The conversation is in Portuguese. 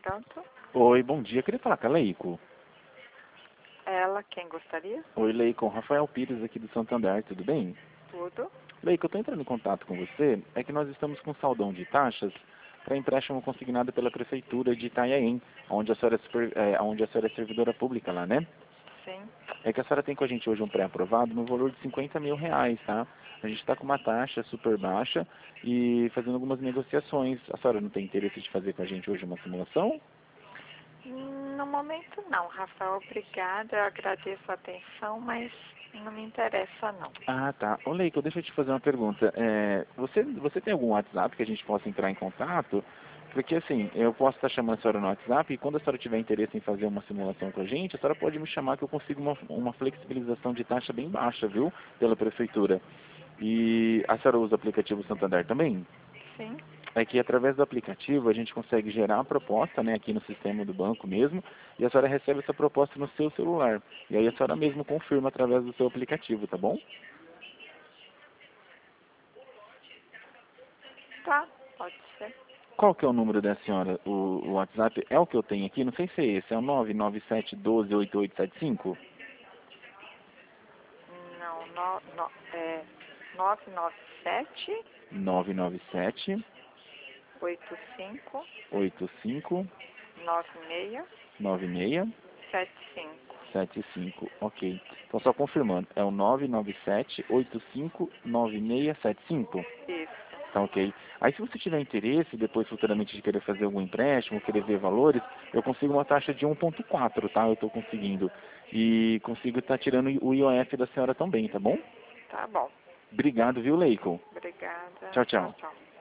Pronto. Oi, bom dia. Eu queria falar com a Leiko. Ela, quem gostaria? Oi, Leiko. Rafael Pires aqui do Santander, tudo bem? Tudo. Leiko, eu estou entrando em contato com você. É que nós estamos com saldão de taxas para empréstimo consignado pela Prefeitura de Itanhaém, onde a senhora onde a senhora é servidora pública lá, né? Sim. É que a senhora tem com a gente hoje um pré-aprovado no valor de R$ 50 mil, tá? A gente está com uma taxa super baixa e fazendo algumas negociações. A senhora não tem interesse de fazer com a gente hoje uma simulação? No momento não, Rafael. Obrigada. Eu agradeço a atenção, mas não me interessa não. Ah, tá. Ô, Leiko, deixa eu te fazer uma pergunta. Você tem algum WhatsApp que a gente possa entrar em contato? Porque, assim, eu posso estar chamando a senhora no WhatsApp e quando a senhora tiver interesse em fazer uma simulação com a gente pode me chamar que eu consigo uma flexibilização de taxa bem baixa, viu? Pela prefeitura. E a senhora usa o aplicativo Santander também? Sim. É que através do aplicativo a gente consegue gerar a proposta, né, aqui no sistema do banco mesmo, e a senhora recebe essa proposta no seu celular. E aí a senhora mesmo confirma através do seu aplicativo, tá bom? Tá, pode ser. Qual que é o número da senhora? O WhatsApp é o que eu tenho aqui, não sei se é esse, é o 997128875? Não, é 997 997 85 85 96 96 75. 75, ok. Então só confirmando, é o 997 85 9675? Isso. Tá ok. Aí se você tiver interesse, depois futuramente de querer fazer algum empréstimo, querer ver valores, eu consigo uma taxa de 1,4, tá? Eu estou conseguindo. E consigo estar tirando o IOF da senhora também, tá bom? Tá bom. Obrigado, viu, Leiko? Obrigada. Tchau, Tchau, tchau. tchau.